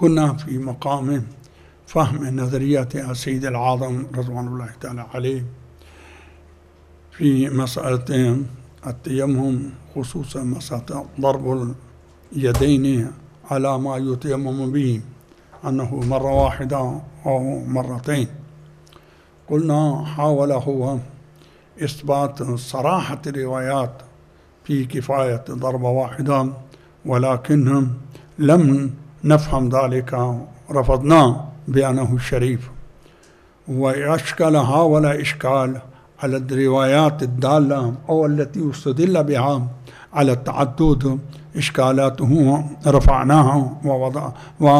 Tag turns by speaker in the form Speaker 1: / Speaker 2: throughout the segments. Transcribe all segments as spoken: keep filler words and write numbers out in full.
Speaker 1: كنا في مقام فهم نظريات السيد العظم رضوان الله تعالى عليه في مسألة التيمم، خصوصا مسألة ضرب اليدين على ما يتيمم به، أنه مرة واحدة أو مرتين. قلنا حاول هو إثبات صراحة الروايات في كفاية ضربة واحدة، ولكن لم نفهم ذلك، رفضناه بأنه شريف. وأشكال حاول إشكال على الروايات الدالة أو التي يستدل بها على التعدد، إشكالاته رفعناها ووضع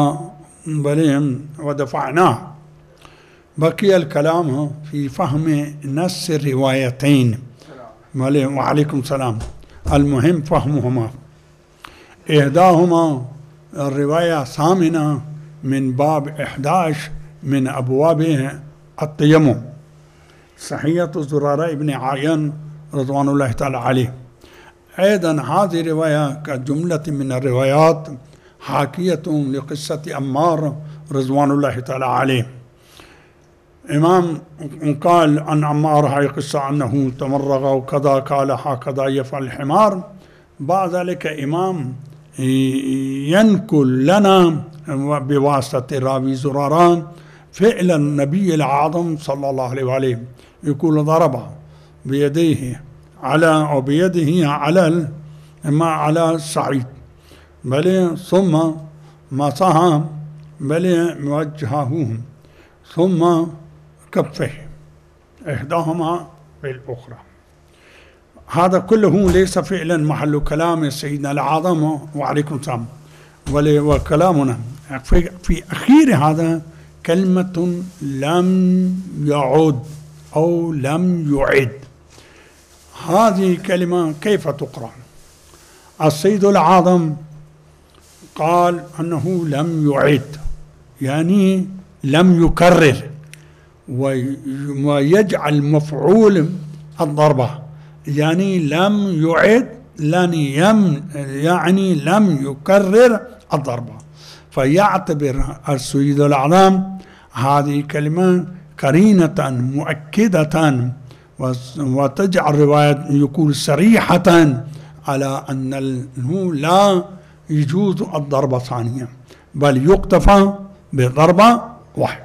Speaker 1: ودفعناها. بقي الكلام في فهم نص الروايتين. وعليكم السلام. المهم فهمهما. إحداهما الرواية ثامنة من باب إحدى عشر من أبواب التيمم، صحيحة زرارة ابن عاين رضوان الله تعالى عليه. أيضا هذه الرواية كجملة من الروايات حاكية لقصة عمار رضوان الله تعالى عليه. إمام قال عن عمار هاي قصة أنه تمرغ وكذا، قال هكذا يفعل الحمار. بعد ذلك إمام ينقل لنا بواسطة راوي زراران فعل النبي العظم صلى الله عليه وآله، يقول ضرب بيديه على أو بيده على ما على الصعيد، بل ثم مسح بل موجهه ثم كفه، إحداهما بالأخرى. هذا كله ليس فعلا محل كلام سيدنا العظم وعليكم السلام، وكلامنا في, في أخير هذا كلمة لم يعد أو لم يعد. هذه كلمة كيف تقرأ؟ السيد العظم قال أنه لم يعد، يعني لم يكرر، ويجعل مفعول الضربة، يعني لم يعد يعني لم يكرر الضربة. فيعتبر السيد العظم هذه كلمة قرينة مؤكدة وتجعل رواية يقول صريحة على أنه لا يجوز الضربة ثانية، بل يكتفى بضربة واحدة.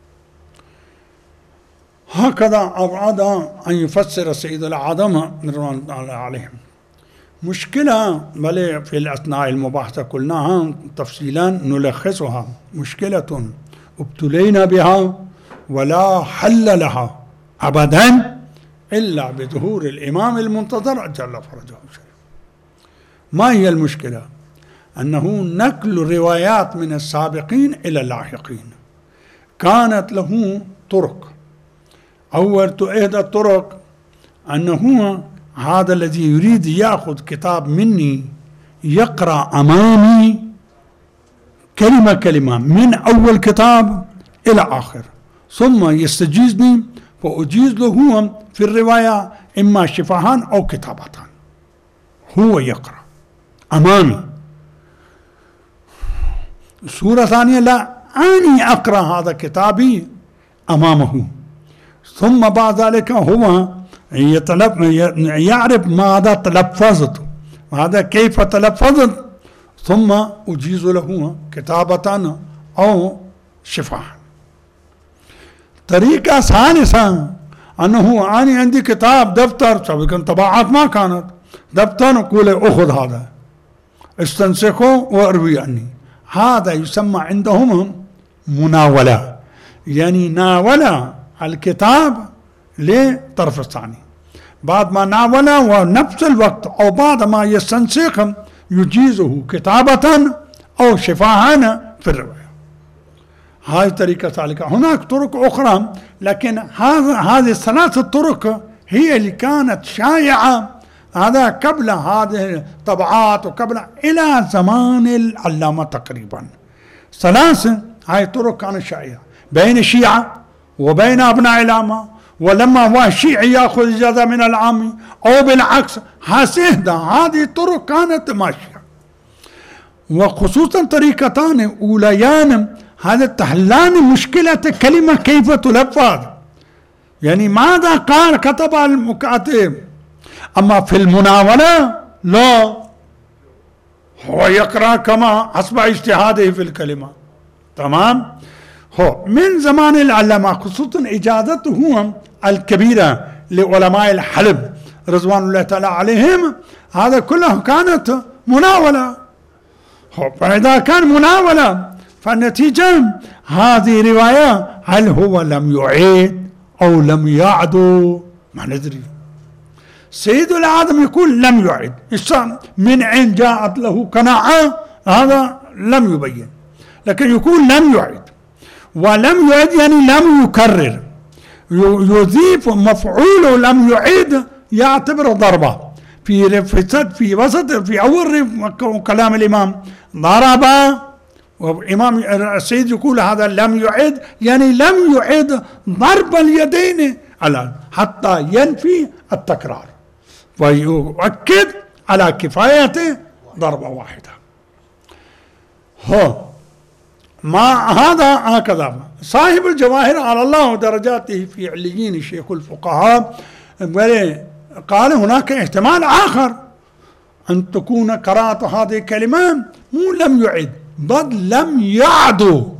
Speaker 1: هكذا أراد أن يفسر السيد العظم رضوان الله عليه. مشكلة بل في الأثناء المباحثة قلناها تفصيلا نلخصها. مشكلة ابتلينا بها ولا حل لها أبدا إلا بظهور الإمام المنتظر جل فرجه الشريف. ما هي المشكلة؟ أنه نقل روايات من السابقين إلى اللاحقين كانت له طرق. أول إحدى الطرق أنه هذا الذي يريد يأخذ كتاب مني يقرأ أمامي كلمة كلمة من أول كتاب إلى آخر، ثم يستجيزني فأجيز له هو في الرواية إما شفاهان أو كتابتان، هو يقرأ أمامي. سورة ثانية لا، أني أقرأ هذا كتابي أمامه، ثم بعد ذلك هو يعرف ماذا تلفظت، هذا كيف تلفظت، ثم أجيز له كتابة أو شفاء. طريقة ثالثة أنه أنا عندي كتاب دفتر، سابقا طباعات ما كانت، دفتر أقول أخذ هذا استنسخه وأروي عني. هذا يسمى عندهم مناولة، يعني ناول الكتاب لطرف الثاني، بعد ما ناوله ونفس الوقت أو بعد ما يستنسخ يجيزه كتابة أو شفاهًا في الرواية. هاي طريقة ذلك. هناك طرق أخرى، لكن هذا هذه الثلاث الطرق هي اللي كانت شائعة هذا قبل هذه الطبعات وقبل إلى زمان العلامة تقريبا. ثلاثة هاي طرق كانت شائعة بين الشيعة وبين أبناء العامة، ولما هو الشيعي يأخذ إجازة من العامي أو بالعكس، هذه الطرق كانت ماشية. وخصوصا طريقتان أوليان هذا تحلان مشكلة كلمة كيف تلفظ، يعني ماذا قال كتب المكاتب. أما في المناولة لا، هو يقرأ كما حسب اجتهاده في الكلمة. تمام. هو من زمان العلماء خصوصا إجازتهم الكبيرة لعلماء الحلب رضوان الله تعالى عليهم، هذا كله كانت مناولة. فإذا كان مناولة فالنتيجة هذه رواية هل هو لم يعيد أو لم يعدو ما ندري. سيد العالم يقول لم يعد، من عين جاءت له قناعة هذا لم يبين، لكن يقول لم يعد. ولم يعد يعني لم يكرر، يضيف مفعوله لم يعد يعتبر ضربة. في في وسط في أول كلام الإمام ضرب، وإمام السيد يقول هذا لم يعد يعني لم يعد ضرب اليدين على حتى ينفي التكرار ويؤكد على كفاية ضربة واحدة. هو ما هذا هكذا. صاحب الجواهر على الله درجاته في عليين شيخ الفقهاء قال هناك احتمال آخر أن تكون قراءة هذه الكلمة مو لم يعد بل لم يعدو.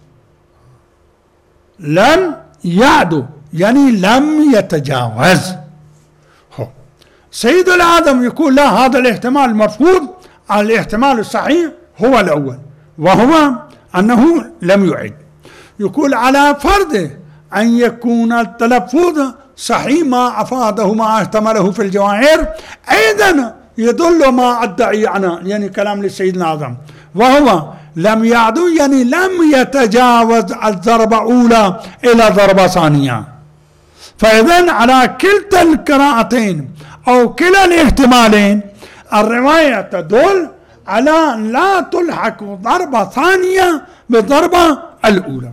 Speaker 1: لم يعدو يعني لم يتجاوز. هو سيد العالم يقول لا، هذا الاحتمال مرفوض، الاحتمال الصحيح هو الأول وهو أنه لم يعد. يقول على فرض أن يكون التلفظ صحيح ما أفاده ما احتمله في الجواهر أيضا يدل ما أدعي عنه، يعني كلام للسيد الأعظم، وهو لم يعدو يعني لم يتجاوز الضربة الأولى إلى ضربة ثانية. فإذن على كلتا القراءتين أو كلا الاحتمالين الرواية تدل على أن لا تلحق ضربة ثانية بالضربة الأولى.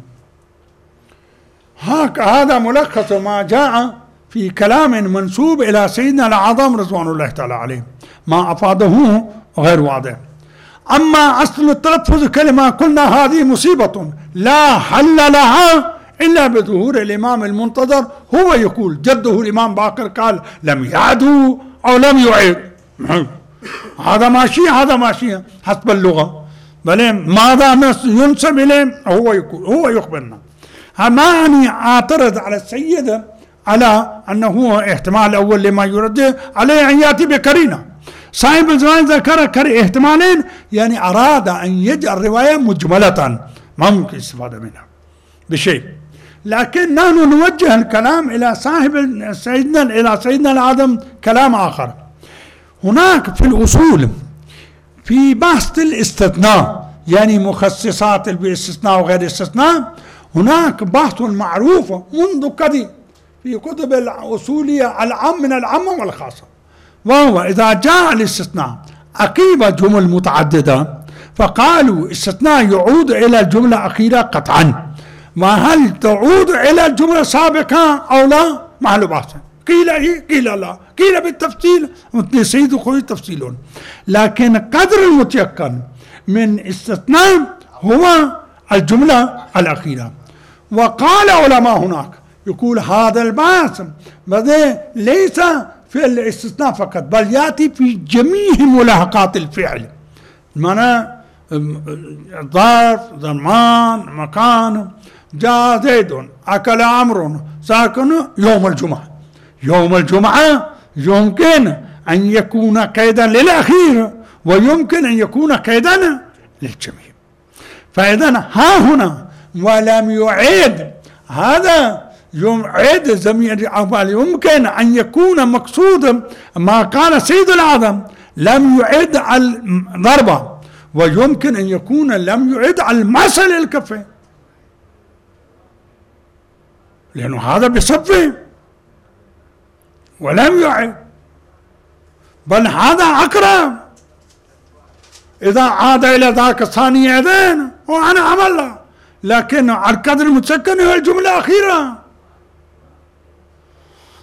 Speaker 1: هذا ملخص ما جاء في كلام منسوب إلى سيدنا الأعظم رضوان الله تعالى عليه، ما أفاده غير واضح. أما أصل التلفظ كلمة قلنا هذه مصيبة لا حل لها إلا بظهور الإمام المنتظر. هو يقول جده الإمام باقر قال لم يعدوا أو لم يعيد، هذا ماشي هذا ماشي حسب اللغة، بل ماذا ينسب إليه هو يقول هو يخبرنا. ما أني أعترض على السيد على أنه هو احتمال أول لما يرد عليه أن يأتي بكرينة. صاحب الزمان ذكر احتمالين يعني أراد أن يجعل الرواية مجملة ما ممكن استفادة منها بشيء، لكن نحن نوجه الكلام إلى صاحب سيدنا إلى سيدنا الأعظم كلام آخر. هناك في الأصول في بحث الاستثناء يعني مخصصات بالاستثناء وغير الاستثناء، هناك بحث معروف منذ قديم في كتب الأصولية العام من العامة والخاصة، وهو إذا جاء الاستثناء عقيب جمل متعددة فقالوا استثناء يعود إلى الجملة الأخيرة قطعا، وهل تعود إلى الجملة السابقة أو لا محل بحث. قيل إيه قيل لا، قيل بالتفصيل سيد خوي تفصيلون، لكن قدر المتيقن من استثناء هو الجملة الأخيرة. وقال علماء هناك يقول هذا البحث ليس في الاستثناء فقط بل يأتي في جميع ملاحقات الفعل، معنى ظرف زمان مكان. جاء زيد أكل عمرو ساكن يوم الجمعة، يوم الجمعة يمكن أن يكون قيدا للأخير ويمكن أن يكون قيدا للجميع. فإذا ها هنا ولم يعيد هذا يعيد زميل يمكن أن يكون مقصود ما قال سيد الأعظم لم يعد الضربة، ويمكن أن يكون لم يعد المثل الكفي لأنه هذا بصفه ولم يعد، بل هذا أقرب. إذا عاد إلى ذاك الثاني أذن وأنا عمل، لكن على القدر المتسكن هو الجملة الأخيرة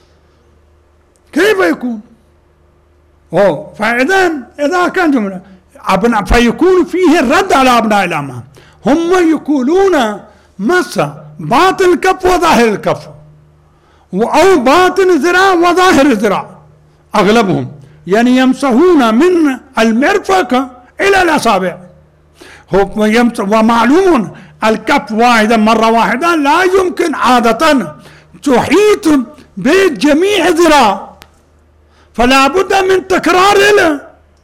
Speaker 1: كيف يكون؟ أوه فإذا إذا كان جملة أبناء فيكون فيه الرد على أبناء الأعمام. هم يقولون مس باطن الكف وظاهر الكف، أو باطن الذراع وظاهر الذراع أغلبهم، يعني يمسحون من المرفق إلى الأصابع. ومعلوم الكف واحدا مرة واحدة لا يمكن عادة تحيط بجميع ذراع، فلا بد من تكرار له.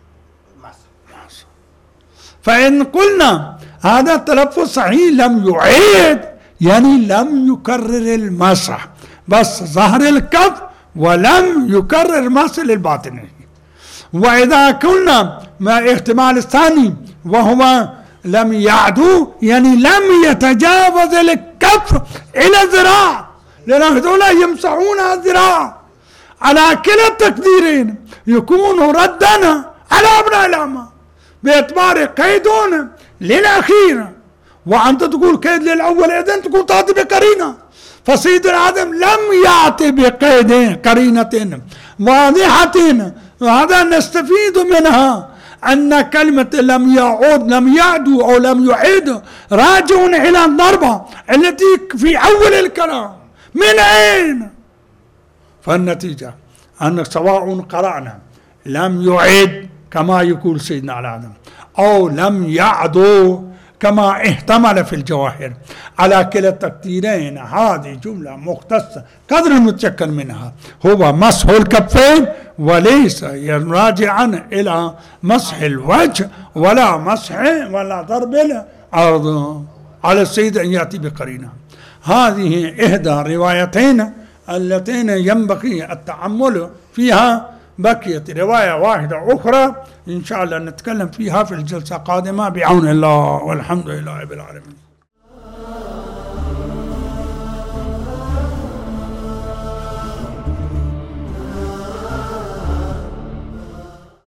Speaker 1: فإن قلنا هذا التلفظ صحيح لم يعيد، يعني لم يكرر المسح، بس ظهر الكف ولم يكرر مسح للباطن. وإذا قلنا ما احتمال الثاني وهو لم يعدو، يعني لم يتجاوز الكف إلى الذراع، لأن هذول يمسحون الذراع. على كلا التقديرين يكون ردنا على أبناء الأعمام باعتبار قيدون للأخير، وأنت تقول قيد للأول إذن تقول تأتي بقرينة. فسيد العدم لم يأتي بقيد قرينة واضحة، وهذا نستفيد منها أن كلمة لم يعود لم يعدو أو لم يعيد راجع إلى الضربة التي في أول الكلام. من أين؟ فالنتيجة أن سواء قرأنا لم يعيد كما يقول سيدنا العدم أو لم يعدو كما احتمل في الجواهر، على كلا التقديرين هذه جملة مختصة قدر المتشكل منها هو مسح الكفين، وليس راجعا إلى مسح الوجه ولا مسح ولا ضرب الأرض. على السيد أن يأتي بقرينة. هذه إحدى الروايتين اللتين ينبغي التأمل فيها. بقيت رواية واحدة أخرى إن شاء الله نتكلم فيها في الجلسة القادمة بعون الله، والحمد لله رب العالمين.